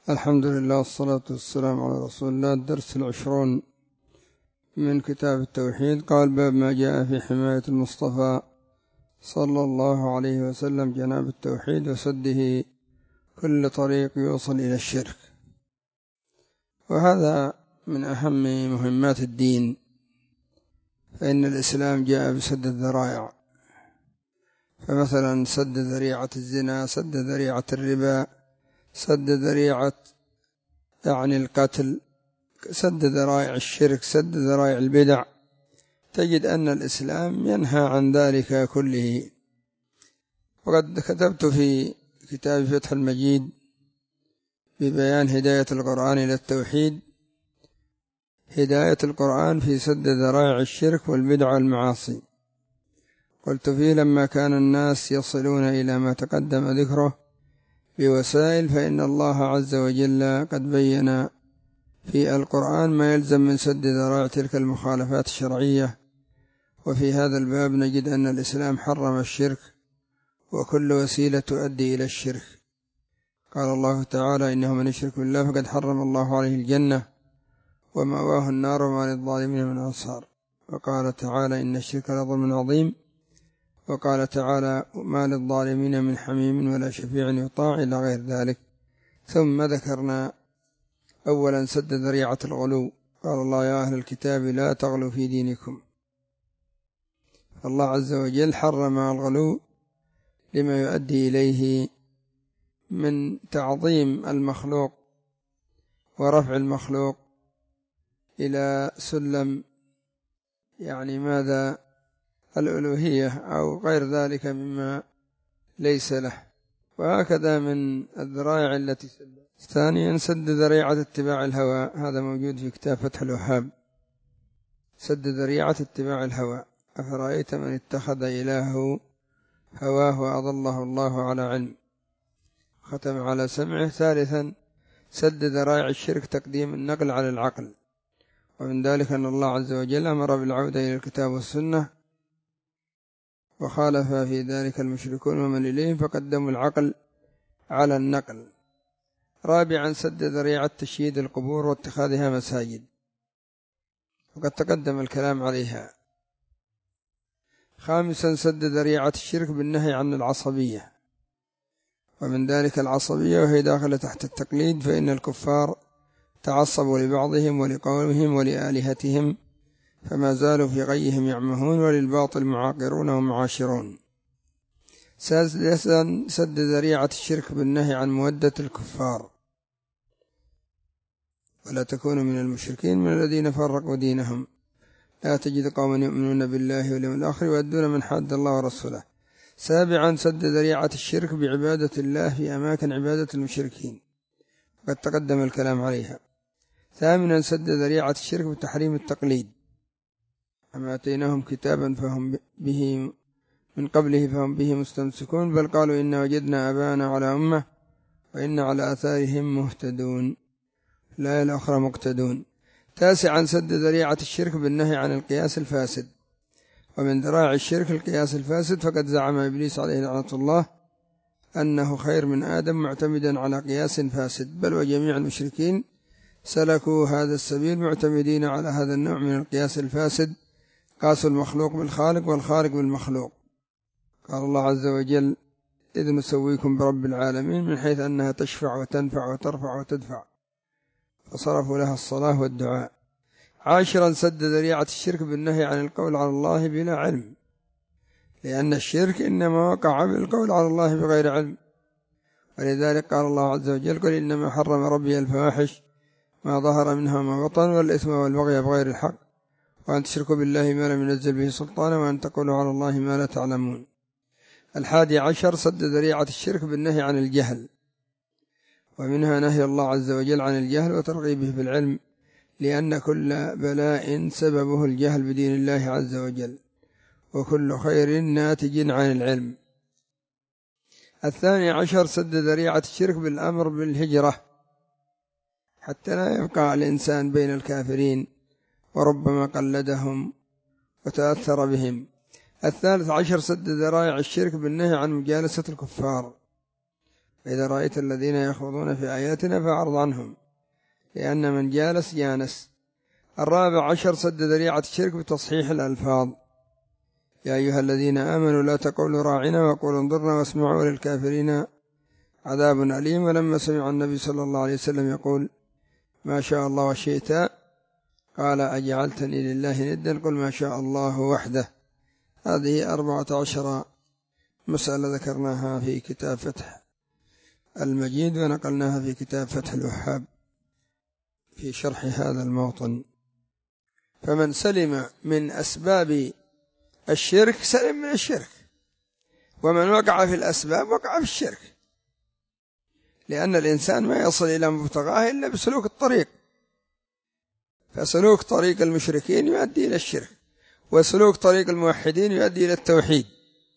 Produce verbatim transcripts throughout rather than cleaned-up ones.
الحمد لله والصلاة والسلام على رسول الله. الدرس العشرون من كتاب التوحيد. قال: باب ما جاء في حماية المصطفى صلى الله عليه وسلم جناب التوحيد وسده كل طريق يوصل إلى الشرك. وهذا من أهم مهمات الدين، فإن الإسلام جاء بسد الذرائع، فمثلا سد ذريعة الزنا، سد ذريعة الربا، سد ذريعة يعني القتل، سد ذرائع الشرك، سد ذرائع البدع. تجد أن الإسلام ينهى عن ذلك كله. وقد كتبت في كتاب فتح المجيد ببيان هداية القرآن إلى التوحيد، هداية القرآن في سد ذرائع الشرك والبدع والمعاصي. قلت فيه: لما كان الناس يصلون إلى ما تقدم ذكره بوسائل، فإن الله عز وجل قد بين في القرآن ما يلزم من سد ذرائع تلك المخالفات الشرعية. وفي هذا الباب نجد أن الإسلام حرم الشرك وكل وسيلة تؤدي إلى الشرك. قال الله تعالى: إنه من يشرك بالله فقد حرم الله عليه الجنة ومأواه النار وما للظالمين من أنصار. وقال تعالى: إن الشرك لظلم عظيم. وقال تعالى: ما للظالمين من حميم ولا شفيع يطاع إلى غير ذلك. ثم ذكرنا أولا سد ذريعة الغلو. قال الله: يا أهل الكتاب لا تغلوا في دينكم. الله عز وجل حرم الغلو لما يؤدي إليه من تعظيم المخلوق ورفع المخلوق إلى سلم يعني ماذا الألوهية أو غير ذلك مما ليس له. وهكذا من الذرائع التي سد. ثانيا سد ذريعة اتباع الهوى. هذا موجود في كتاب فتح الوهاب. سد ذريعة اتباع الهوى. أفرأيت من اتخذ إلهه هواه وأضله الله على علم، ختم على سمعه. ثالثا سد ذرائع الشرك تقديم النقل على العقل. ومن ذلك أن الله عز وجل أمر بالعودة إلى الكتاب والسنة، وخالف في ذلك المشركون ومن إليهم فقدموا العقل على النقل. رابعا سد ذريعة تشييد القبور واتخاذها مساجد، وقد تقدم الكلام عليها. خامسا سد ذريعة الشرك بالنهي عن العصبية، ومن ذلك العصبية وهي داخلة تحت التقليد، فإن الكفار تعصبوا لبعضهم ولقومهم ولآلهتهم فما زالوا في غيهم يعمهون، وللباطل معاقرون ومعاشرون. سادسا سد ذريعة الشرك بالنهي عن مودة الكفار، ولا تكونوا من المشركين من الذين فرقوا دينهم، لا تجد قوما يؤمنون بالله واليوم الآخر يؤدون من حاد الله ورسوله. سابعا سد ذريعة الشرك بعبادة الله في أماكن عبادة المشركين، وقد تقدم الكلام عليها. ثامنا سد ذريعة الشرك بتحريم التقليد، أما أتيناهم كتابا فهم به من قبله فهم به مستمسكون، بل قالوا إنا وجدنا آباءنا على أمة وإنا على آثارهم مهتدون، الآية الأخرى مقتدون. تاسعا سد ذريعة الشرك بالنهي عن القياس الفاسد، ومن ذرائع الشرك القياس الفاسد، فقد زعم إبليس عليه لعنة الله أنه خير من آدم معتمدا على قياس فاسد، بل وجميع المشركين سلكوا هذا السبيل معتمدين على هذا النوع من القياس الفاسد، قاسوا المخلوق بالخالق والخالق بالمخلوق. قال الله عز وجل: إذ نسويكم برب العالمين، من حيث أنها تشفع وتنفع وترفع وتدفع، فصرفوا لها الصلاة والدعاء. عاشرا سد ذريعة الشرك بالنهي عن القول على الله بلا علم، لأن الشرك إنما وقع بالقول على الله بغير علم، ولذلك قال الله عز وجل: قل إنما حرم ربي الفواحش ما ظهر منها وما بطن والإثم والبغي بغير الحق وأن تشركوا بالله ما لم ينزل به سلطانا وأن تقولوا على الله ما لا تعلمون. الحادي عشر سد ذريعة الشرك بالنهي عن الجهل، ومنها نهي الله عز وجل عن الجهل وترغيبه في العلم، لأن كل بلاء سببه الجهل بدين الله عز وجل، وكل خير ناتج عن العلم. الثاني عشر سد ذريعة الشرك بالأمر بالهجرة، حتى لا يبقى الإنسان بين الكافرين وربما قلدهم وتأثر بهم. الثالث عشر سد ذرائع الشرك بالنهي عن مجالسة الكفار، فإذا رأيت الذين يخوضون في آياتنا فأعرض عنهم لأن من جالس جانس. الرابع عشر سد ذريعة الشرك بتصحيح الألفاظ. يا أيها الذين آمنوا لا تقولوا راعنا وقولوا انظرنا واسمعوا للكافرين عذاب أليم. ولما سمع النبي صلى الله عليه وسلم يقول ما شاء الله وشئت قال أجعلتني لله ندا قل ما شاء الله وحده. هذه أربعة عشر مسألة ذكرناها في كتاب فتح المجيد ونقلناها في كتاب فتح الوهاب في شرح هذا الموطن. فمن سلم من أسباب الشرك سلم من الشرك، ومن وقع في الأسباب وقع في الشرك، لأن الإنسان ما يصل إلى مبتغاه إلا بسلوك الطريق، فسلوك طريق المشركين يؤدي إلى الشرك، وسلوك طريق الموحدين يؤدي إلى التوحيد.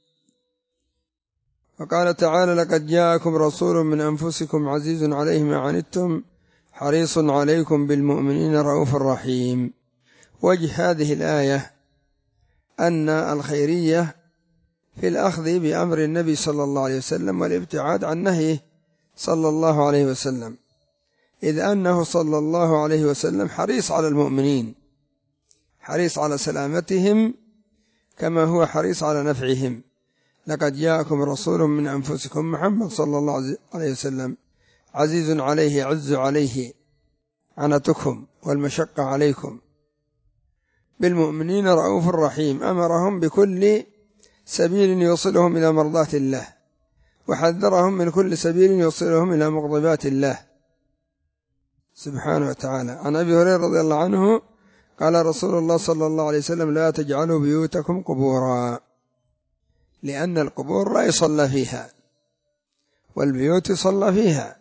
وقال تعالى لقد جاءكم رسول من أنفسكم عزيز عليه ما عنتم حريص عليكم بالمؤمنين رؤوف رحيم. وجه هذه الآية أن الخيرية في الأخذ بأمر النبي صلى الله عليه وسلم والابتعاد عن نهيه صلى الله عليه وسلم، إذ أنه صلى الله عليه وسلم حريص على المؤمنين، حريص على سلامتهم كما هو حريص على نفعهم. لقد جاءكم رسول من أنفسكم محمد صلى الله عليه وسلم عزيز عليه عز عليه عنتكم والمشقة عليكم بالمؤمنين رؤوف رحيم. أمرهم بكل سبيل يوصلهم إلى مرضاة الله، وحذرهم من كل سبيل يوصلهم إلى مغضبات الله سبحانه وتعالى. عن أبي هريرة رضي الله عنه قال رسول الله صلى الله عليه وسلم لا تجعلوا بيوتكم قبورا، لأن القبور لا يصلى فيها والبيوت يصلى فيها.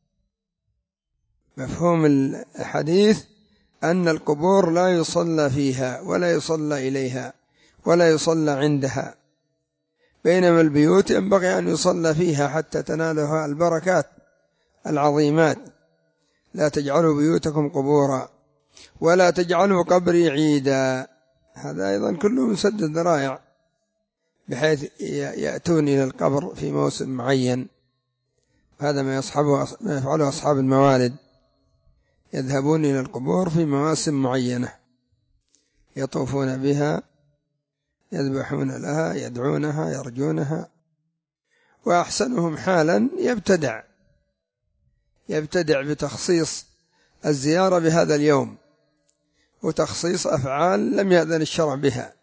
مفهوم الحديث أن القبور لا يصلى فيها ولا يصلى إليها ولا يصلى عندها، بينما البيوت ينبغي أن يصلى فيها حتى تنالها البركات العظيمات. لا تجعلوا بيوتكم قبورا ولا تجعلوا قبري عيدا. هذا أيضا كله من سد الذرائع، بحيث يأتون إلى القبر في موسم معين. هذا ما يصحبه ما يفعله أصحاب الموالد، يذهبون إلى القبور في مواسم معينة، يطوفون بها، يذبحون لها، يدعونها، يرجونها. وأحسنهم حالا يبتدع يبتدع بتخصيص الزيارة بهذا اليوم، وتخصيص أفعال لم يأذن الشرع بها.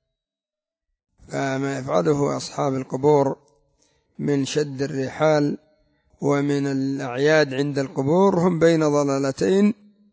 فما يفعله أصحاب القبور من شد الرحال ومن الأعياد عند القبور هم بين ضلالتين،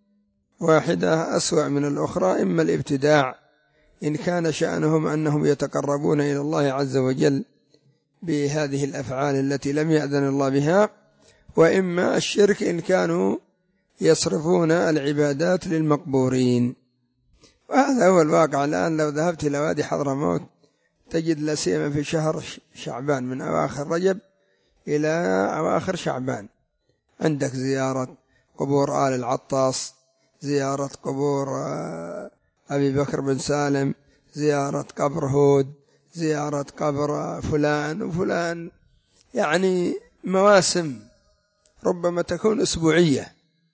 واحدة أسوأ من الأخرى، إما الابتداع إن كان شأنهم أنهم يتقربون إلى الله عز وجل بهذه الأفعال التي لم يأذن الله بها، وإما الشرك إن كانوا يصرفون العبادات للمقبورين. وهذا هو الواقع الآن. لو ذهبت إلى وادي حضرموت تجد لا سيما في شهر شعبان من أواخر رجب إلى أواخر شعبان عندك زيارة قبور آل العطاس، زيارة قبور أبي بكر بن سالم، زيارة قبر هود، زيارة قبر فلان وفلان، يعني مواسم ربما تكون أسبوعية.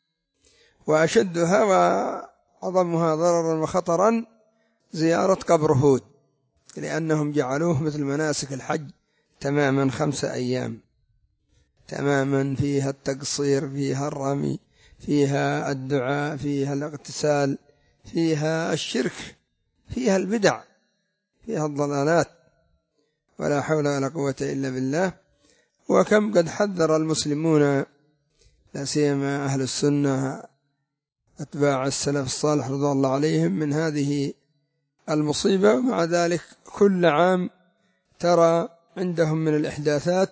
وأشدها وعظمها ضررا وخطرا زيارة قبر هود، لأنهم جعلوه مثل مناسك الحج تماما، خمسة أيام تماما، فيها التقصير، فيها الرمي، فيها الدعاء، فيها الاغتسال، فيها الشرك، فيها البدع، فيها الضلالات، ولا حول ولا قوة إلا بالله. وكم قد حذر المسلمون لا سيما أهل السنة أتباع السلف الصالح رضي الله عليهم من هذه المصيبة، ومع ذلك كل عام ترى عندهم من الإحداثات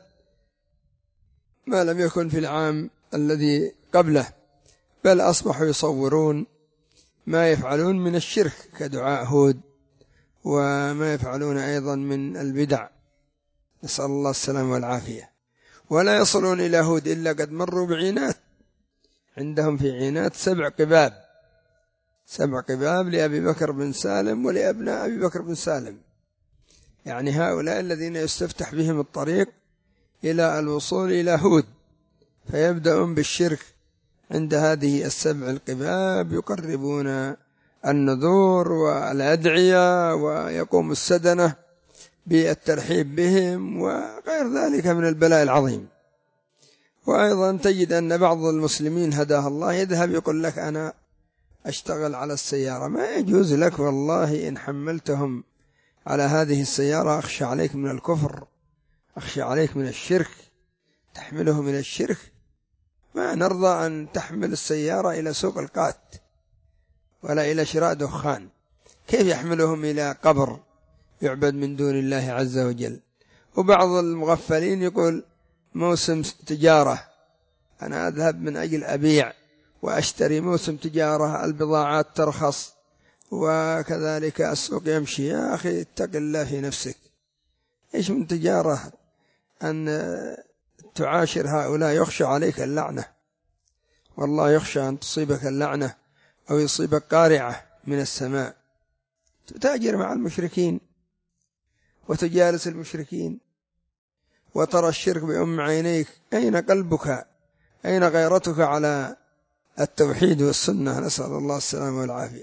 ما لم يكن في العام الذي قبله، بل أصبحوا يصورون ما يفعلون من الشرك كدعاء هود، وما يفعلون أيضا من البدع، نسأل الله السلامة والعافية. ولا يصلون إلى هود إلا قد مروا بعينات، عندهم في عينات سبع قباب، سبع قباب لأبي بكر بن سالم ولأبناء أبي بكر بن سالم، يعني هؤلاء الذين يستفتح بهم الطريق إلى الوصول إلى هود، فيبدأون بالشرك عند هذه السبع القباب، يقربون النذور والأدعية، ويقوم السدنة بالترحيب بهم وغير ذلك من البلاء العظيم. وأيضا تجد أن بعض المسلمين هداه الله يذهب يقول لك أنا أشتغل على السيارة، ما يجوز لك والله. إن حملتهم على هذه السيارة أخشى عليك من الكفر، أخشى عليك من الشرك، تحملهم إلى الشرك. ما نرضى أن تحمل السيارة إلى سوق القات ولا إلى شراء دخان. كيف يحملهم إلى قبر يعبد من دون الله عز وجل؟ وبعض المغفلين يقول موسم تجارة، أنا أذهب من أجل أبيع وأشتري، موسم تجارة البضاعات ترخص وكذلك السوق يمشي. يا أخي اتق الله في نفسك، إيش من تجارة أن تعاشر هؤلاء؟ يخشى عليك اللعنة، والله يخشى أن تصيبك اللعنة أو يصيبك قارعة من السماء. تتاجر مع المشركين وتجالس المشركين وترى الشرك بأم عينيك، أين قلبك؟ أين غيرتك على التوحيد والسنة؟ نسأل الله السلامة والعافية.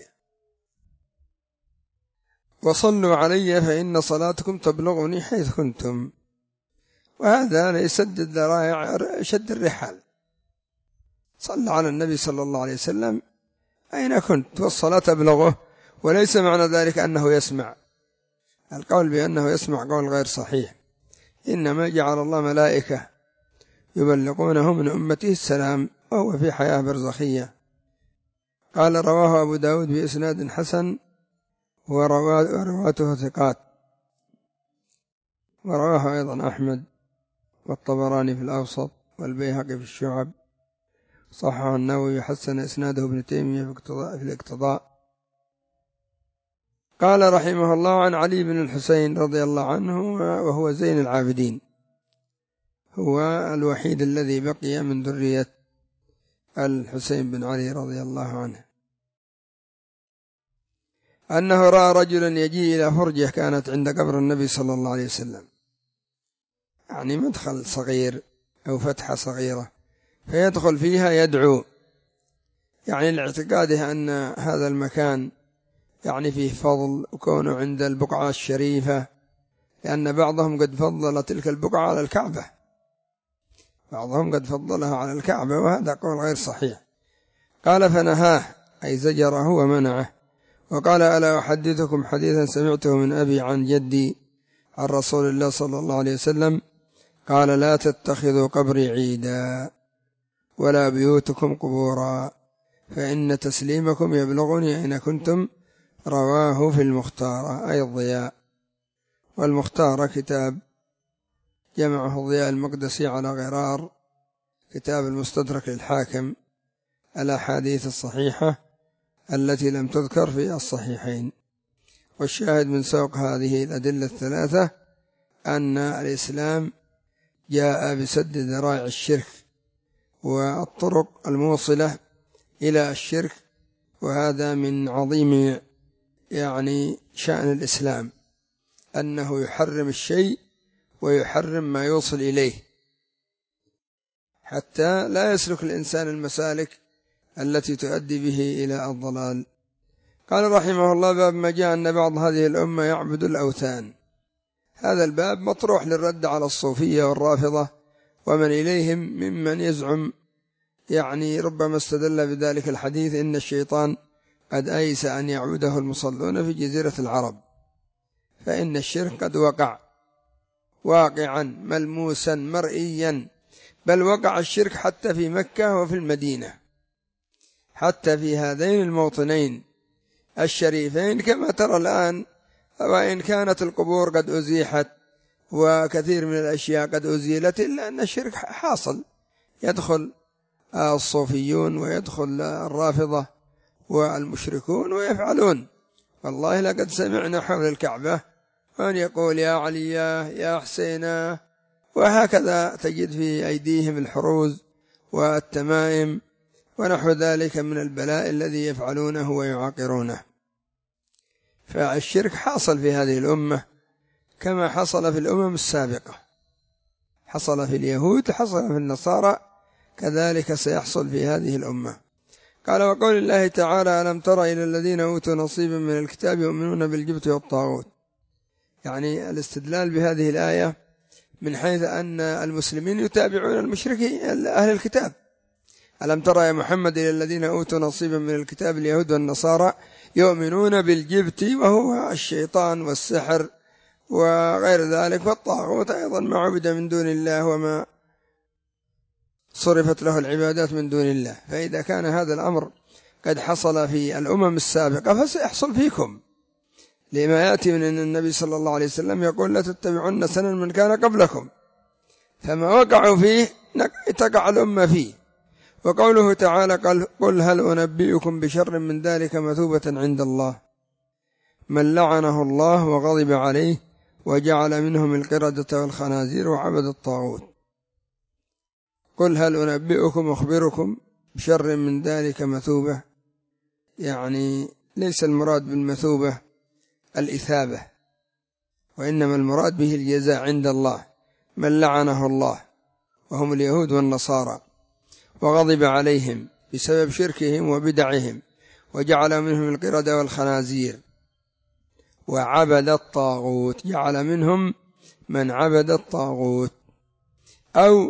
وصلوا علي فإن صلاتكم تبلغني حيث كنتم. وهذا ليسد الذرائع، شد الرحال. صلى على النبي صلى الله عليه وسلم أين كنت، والصلاة تبلغه. وليس معنى ذلك أنه يسمع، القول بأنه يسمع قول غير صحيح، إنما جعل الله ملائكة يبلغونه من أمته السلام وهو في حياة برزخية. قال رواه أبو داود بإسناد حسن ورواته ثقات، ورواه أيضا أحمد والطبراني في الأوسط والبيهقي في الشعب، صححه النووي حسن إسناده ابن تيمية في الاقتضاء. قال رحمه الله عن علي بن الحسين رضي الله عنه وهو زين العابدين، هو الوحيد الذي بقي من ذرية الحسين بن علي رضي الله عنه، أنه رأى رجلا يجي إلى فرجة كانت عند قبر النبي صلى الله عليه وسلم، يعني مدخل صغير أو فتحة صغيرة، فيدخل فيها يدعو، يعني لاعتقاده أن هذا المكان يعني فيه فضل وكونه عند البقعة الشريفة، لأن بعضهم قد فضل تلك البقعة على الكعبة، بعضهم قد فضلها على الكعبة، وهذا قول غير صحيح. قال فنهاه، أي زجره ومنعه، وقال ألا أحدثكم حديثا سمعته من أبي عن جدي عن رسول الله صلى الله عليه وسلم قال لا تتخذوا قبري عيدا ولا بيوتكم قبورا فإن تسليمكم يبلغني أين كنتم. رواه في المختار أي الضياء، والمختار كتاب جمعه الضياء المقدسي على غرار، كتاب المستدرك للحاكم، الأحاديث الصحيحة التي لم تذكر في الصحيحين. والشاهد من سوق هذه الأدلة الثلاثة أن الإسلام جاء بسد ذرائع الشرك والطرق الموصلة إلى الشرك، وهذا من عظيم يعني شأن الإسلام، أنه يحرم الشيء ويحرم ما يوصل إليه، حتى لا يسلك الإنسان المسالك التي تؤدي به إلى الضلال. قال رحمه الله باب ما جاء أن بعض هذه الأمة يعبد الأوثان. هذا الباب مطروح للرد على الصوفية والرافضة ومن إليهم ممن يزعم، يعني ربما استدل بذلك الحديث إن الشيطان قد أيس أن يعبده المصلون في جزيرة العرب، فإن الشرك قد وقع واقعا ملموسا مرئيا، بل وقع الشرك حتى في مكة وفي المدينة، حتى في هذين الموطنين الشريفين كما ترى الآن. وإن كانت القبور قد أزيحت وكثير من الأشياء قد أزيلت، إلا أن الشرك حاصل، يدخل الصوفيون ويدخل الرافضة والمشركون ويفعلون. والله لقد سمعنا حول الكعبة وأن يقول يا علي يا حسينا، وهكذا تجد في أيديهم الحروز والتمائم ونحو ذلك من البلاء الذي يفعلونه ويعاقرونه. فالشرك حاصل في هذه الأمة كما حصل في الأمم السابقة، حصل في اليهود حصل في النصارى، كذلك سيحصل في هذه الأمة. قال: وقول الله تعالى: ألم تر إلى الذين أوتوا نصيبا من الكتاب يؤمنون بالجبت والطاغوت. يعني الاستدلال بهذه الآية من حيث أن المسلمين يتابعون المشركين أهل الكتاب. ألم تر يا محمد إلى الذين أوتوا نصيبا من الكتاب اليهود والنصارى يؤمنون بالجبت وهو الشيطان والسحر وغير ذلك، والطاغوت أيضا ما عبد من دون الله وما صرفت له العبادات من دون الله. فإذا كان هذا الأمر قد حصل في الأمم السابقة فسيحصل فيكم، لما يأتي من أن النبي صلى الله عليه وسلم يقول: لا تتبعون سنن من كان قبلكم، فما وقعوا فيه تقع الأمة فيه. وقوله تعالى: قل هل أنبئكم بشر من ذلك مثوبة عند الله من لعنه الله وغضب عليه وجعل منهم القردة والخنازير وعبد الطاغوت. قل هل أنبئكم أخبركم بشر من ذلك مثوبة، يعني ليس المراد بالمثوبة الإثابة، وإنما المراد به الجزاء عند الله. من لعنه الله وهم اليهود والنصارى وغضب عليهم بسبب شركهم وبدعهم وجعل منهم القردة والخنازير وعبد الطاغوت، جعل منهم من عبد الطاغوت، أو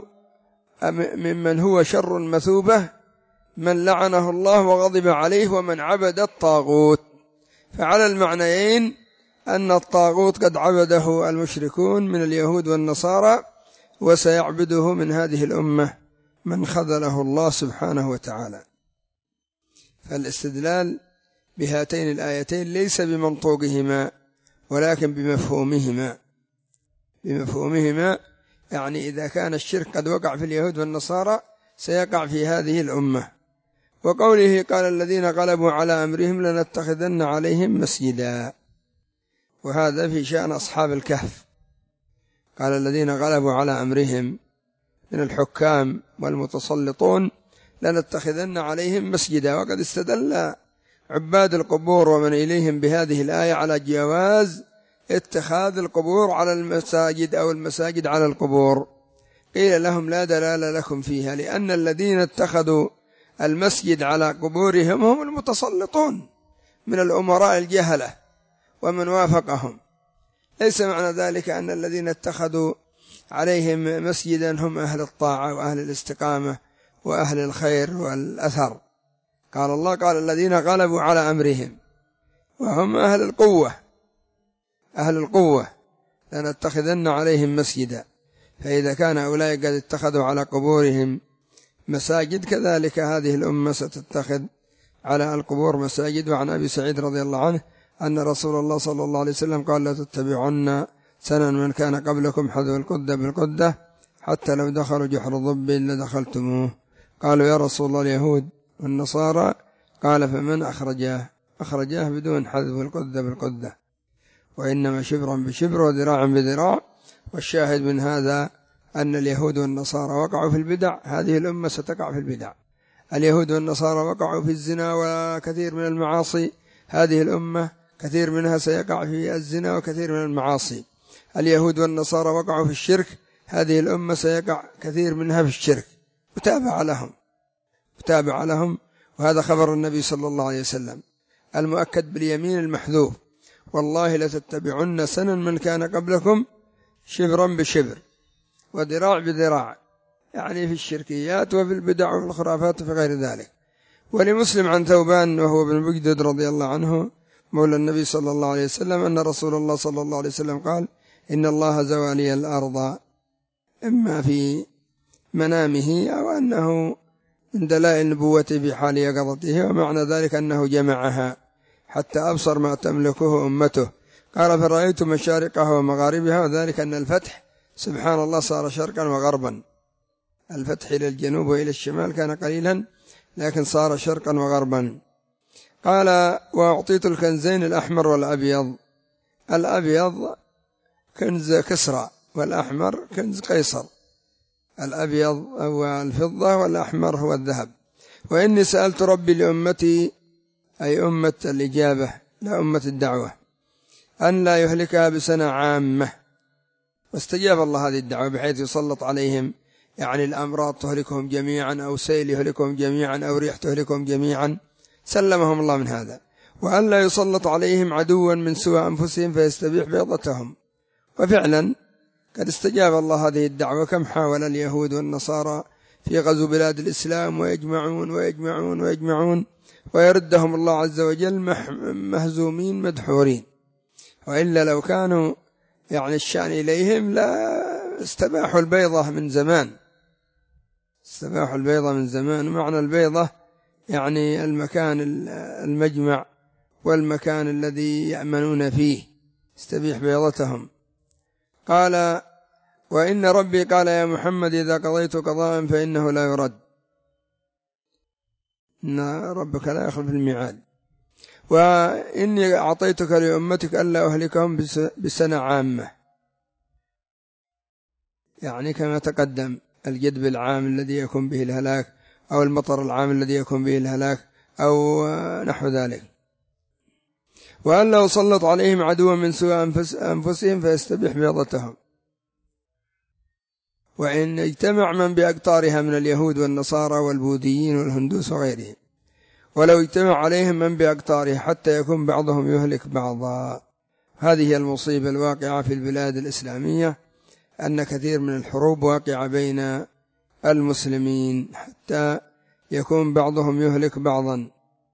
ممن هو شر مثوبة من لعنه الله وغضب عليه ومن عبد الطاغوت. فعلى المعنيين أن الطاغوت قد عبده المشركون من اليهود والنصارى، وسيعبده من هذه الأمة من خذله الله سبحانه وتعالى. فالاستدلال بهاتين الآيتين ليس بمنطوقهما ولكن بمفهومهما بمفهومهما يعني إذا كان الشرك قد وقع في اليهود والنصارى سيقع في هذه الأمة. وقوله: قال الذين غلبوا على أمرهم لنتخذن عليهم مسجدا، وهذا في شأن أصحاب الكهف. قال الذين غلبوا على أمرهم من الحكام والمتسلطون لنتخذن عليهم مسجدا. وقد استدل عباد القبور ومن إليهم بهذه الآية على جواز اتخاذ القبور على المساجد أو المساجد على القبور. قيل لهم: لا دلال لكم فيها، لأن الذين اتخذوا المسجد على قبورهم هم المتسلطون من الأمراء الجهلة ومن وافقهم. ليس معنى ذلك أن الذين اتخذوا عليهم مسجدا هم أهل الطاعة وأهل الاستقامة وأهل الخير والأثر. قال الله: قال الذين غلبوا على أمرهم، وهم أهل القوة أهل القوة لنتخذن عليهم مسجدا. فإذا كان أولئك قد اتخذوا على قبورهم مساجد، كذلك هذه الأمة ستتخذ على القبور مساجد. وعن أبي سعيد رضي الله عنه أن رسول الله صلى الله عليه وسلم قال: لا تتبعن سنن من كان قبلكم حذو القدة بالقدة حتى لو دخلوا جحر ضب لدخلتموه. قالوا: يا رسول الله اليهود والنصارى. قال: فمن أخرجاه؟ أخرجاه بدون حذو القدة بالقدة، وإنما شبرا بشبر وذراعا بذراع. والشاهد من هذا أن اليهود والنصارى وقعوا في البدع، هذه الأمة ستقع في البدع. اليهود والنصارى وقعوا في الزنا وكثير من المعاصي، هذه الأمة كثير منها سيقع في الزنا وكثير من المعاصي. اليهود والنصارى وقعوا في الشرك، هذه الأمة سيقع كثير منها في الشرك. متابع لهم متابع لهم وهذا خبر النبي صلى الله عليه وسلم المؤكد باليمين المحذوف: والله لتتبعن سنن من كان قبلكم شبرا بشبر وذراع بذراع، يعني في الشركيات وفي البدع وفي الخرافات وفي غير ذلك. ولمسلم عن ثوبان وهو بن بجدد رضي الله عنه مولى النبي صلى الله عليه وسلم أن رسول الله صلى الله عليه وسلم قال: إن الله زوالي الأرض، إما في منامه أو أنه من دلائل نبوته بحال يقظته، ومعنى ذلك أنه جمعها حتى أبصر ما تملكه أمته. قال: فرأيت مشارقها ومغاربها، وذلك أن الفتح سبحان الله صار شرقا وغربا. الفتح إلى الجنوب وإلى الشمال كان قليلا، لكن صار شرقا وغربا. قال: وأعطيت الكنزين الأحمر والأبيض. الأبيض كنز كسرى، والأحمر كنز قيصر. الأبيض هو الفضة والأحمر هو الذهب. وإني سألت ربي لأمتي، أي أمة الإجابة لا أمة الدعوة، أن لا يهلكها بسنة عامة، واستجاب الله هذه الدعوة بحيث يسلط عليهم يعني الأمراض تهلكهم جميعا، أو سيل يهلكهم جميعا، أو ريح تهلكهم جميعا، سلمهم الله من هذا. وأن لا يسلط عليهم عدوا من سوى أنفسهم فيستبيح بيضتهم. وفعلا قد استجاب الله هذه الدعوة، كم حاول اليهود والنصارى في غزو بلاد الإسلام ويجمعون ويجمعون ويجمعون ويردهم الله عز وجل مهزومين مدحورين. وإلا لو كانوا يعني الشأن إليهم لا استباحوا البيضة من زمان، استباحوا البيضة من زمان. معنى البيضة يعني المكان المجمع والمكان الذي يأمنون فيه، استبيح بيضتهم. قال: وإن ربي قال يا محمد إذا قضيت قضاء فإنه لا يرد، إن ربك لا يخلف الميعاد. وإني أعطيتك لأمتك ألا أهلكهم بسنة عامة، يعني كما تقدم الجدب العام الذي يكون به الهلاك، أو المطر العام الذي يكون به الهلاك، أو نحو ذلك. وأن لا أسلط عليهم عدوا من سوى أنفسهم فيستبيح بيضتهم. وإن اجتمع من بأقطارها من اليهود والنصارى والبوذيين والهندوس وغيرهم، ولو اجتمع عليهم من بأقطارها حتى يكون بعضهم يهلك بعضا. هذه المصيبة الواقعة في البلاد الإسلامية، أن كثير من الحروب واقعة بين المسلمين حتى يكون بعضهم يهلك بعضا،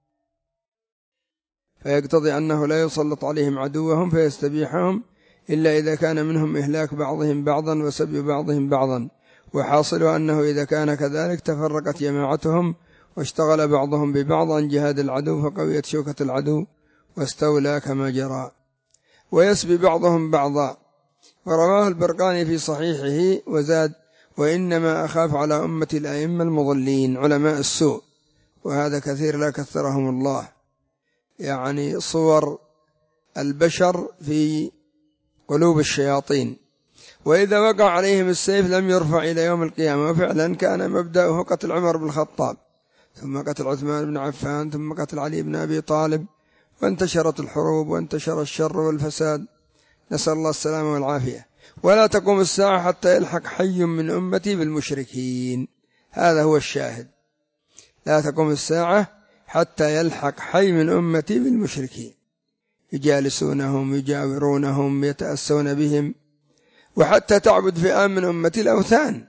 فيقتضي أنه لا يسلط عليهم عدوهم فيستبيحهم إلا إذا كان منهم إهلاك بعضهم بعضا وسبي بعضهم بعضا. وحاصل أنه إذا كان كذلك تفرقت جماعتهم واشتغل بعضهم ببعض عن جهاد العدو، فقويت شوكة العدو واستولى كما جرى، ويسبي بعضهم بعضا. ورواه البرقاني في صحيحه وزاد: وإنما أخاف على أمة الأئمة المضلين علماء السوء. وهذا كثير لا كثرهم الله، يعني صور البشر في قلوب الشياطين. وإذا وقع عليهم السيف لم يرفع إلى يوم القيامة. وفعلا كان مبدأه قتل عمر بن الخطاب، ثم قتل عثمان بن عفان، ثم قتل علي بن أبي طالب، وانتشرت الحروب وانتشر الشر والفساد، نسأل الله السلامة والعافية. ولا تقوم الساعة حتى يلحق حي من أمتي بالمشركين. هذا هو الشاهد، لا تقوم الساعة حتى يلحق حي من أمتي بالمشركين، يجالسونهم يجاورونهم يتأسون بهم، وحتى تعبد فئام من أمتي الأوثان.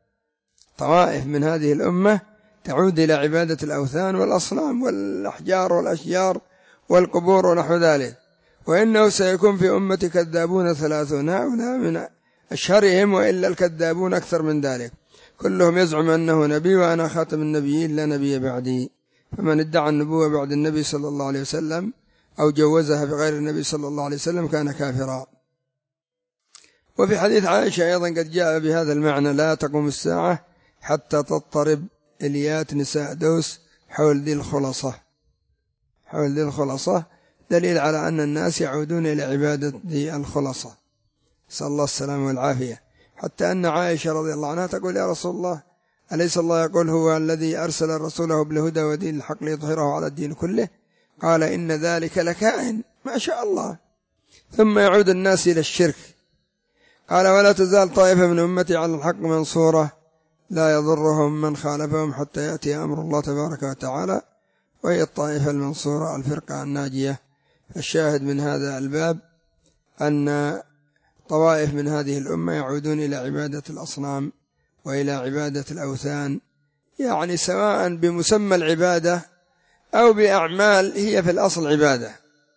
طوائف من هذه الأمة تعود إلى عبادة الأوثان والأصنام والأحجار والأشجار والقبور ونحو ذلك. وإنه سيكون في أمتي كذابون ثلاثون، هؤلاء من أشهرهم، وإلا الكذابون أكثر من ذلك، كلهم يزعم أنه نبي وأنا خاتم النبيين لا نبي بعدي. فمن ادعى النبوة بعد النبي صلى الله عليه وسلم أو جوزها بغير النبي صلى الله عليه وسلم كان كافرا. وفي حديث عائشة أيضا قد جاء بهذا المعنى: لا تقوم الساعة حتى تضطرب إليات نساء دوس حول ذي الخلصة. حول ذي الخلصة دليل على أن الناس يعودون إلى عبادة ذي الخلصة، نسأل الله السلامة والعافية. حتى أن عائشة رضي الله عنها تقول: يا رسول الله، أليس الله يقول هو الذي أرسل رسوله بالهدى ودين الحق ليظهره على الدين كله؟ قال: إن ذلك لكائن، ما شاء الله. ثم يعود الناس إلى الشرك. قال: ولا تزال طائفة من أمتي على الحق منصورة لا يضرهم من خالفهم حتى يأتي أمر الله تبارك وتعالى، وهي الطائفة المنصورة الفرقة الناجية. الشاهد من هذا الباب أن طوائف من هذه الأمة يعودون إلى عبادة الأصنام وإلى عبادة الأوثان، يعني سواء بمسمى العبادة أو بأعمال هي في الأصل عبادة.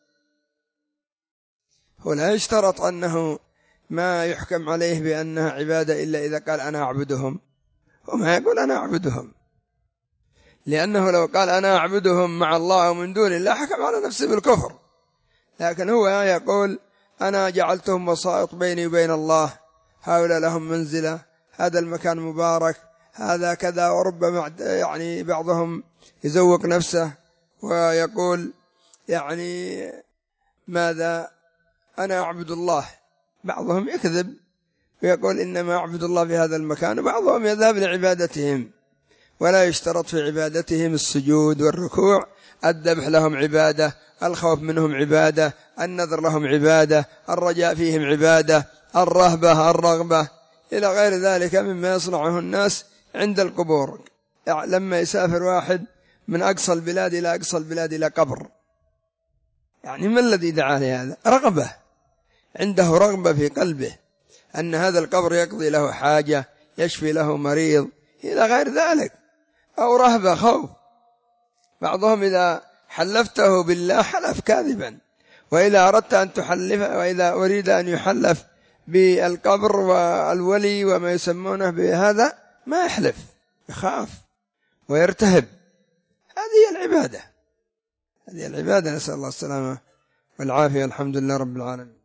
ولا يشترط أنه ما يحكم عليه بأنها عبادة إلا إذا قال أنا أعبدهم، وما يقول أنا أعبدهم، لأنه لو قال أنا أعبدهم مع الله ومن دون الله حكم على نفسه بالكفر. لكن هو يقول أنا جعلتهم وسائط بيني وبين الله، هؤلاء لهم منزلة، هذا المكان مبارك، هذا كذا. وربما يعني بعضهم يزوق نفسه ويقول يعني ماذا أنا أعبد الله، بعضهم يكذب ويقول إنما أعبد الله في هذا المكان، وبعضهم يذهب لعبادتهم. ولا يشترط في عبادتهم السجود والركوع، الذبح لهم عبادة، الخوف منهم عبادة، النذر لهم عبادة، الرجاء فيهم عبادة، الرهبة الرغبة إلى غير ذلك مما يصنعه الناس عند القبور. لما يسافر واحد من أقصى البلاد إلى أقصى البلاد إلى قبر، يعني ما الذي دعا لهذا؟ رغبة، عنده رغبة في قلبه أن هذا القبر يقضي له حاجة، يشفي له مريض إلى غير ذلك، أو رهبة خوف. بعضهم إذا حلفته بالله حلف كاذبا، وإذا أردت أن تحلف، وإذا أريد أن يحلف بالقبر والولي وما يسمونه بهذا ما يحلف، يخاف ويرتهب. هذه العبادة، هذه العبادة. نسأل الله السلامة والعافية. الحمد لله رب العالمين.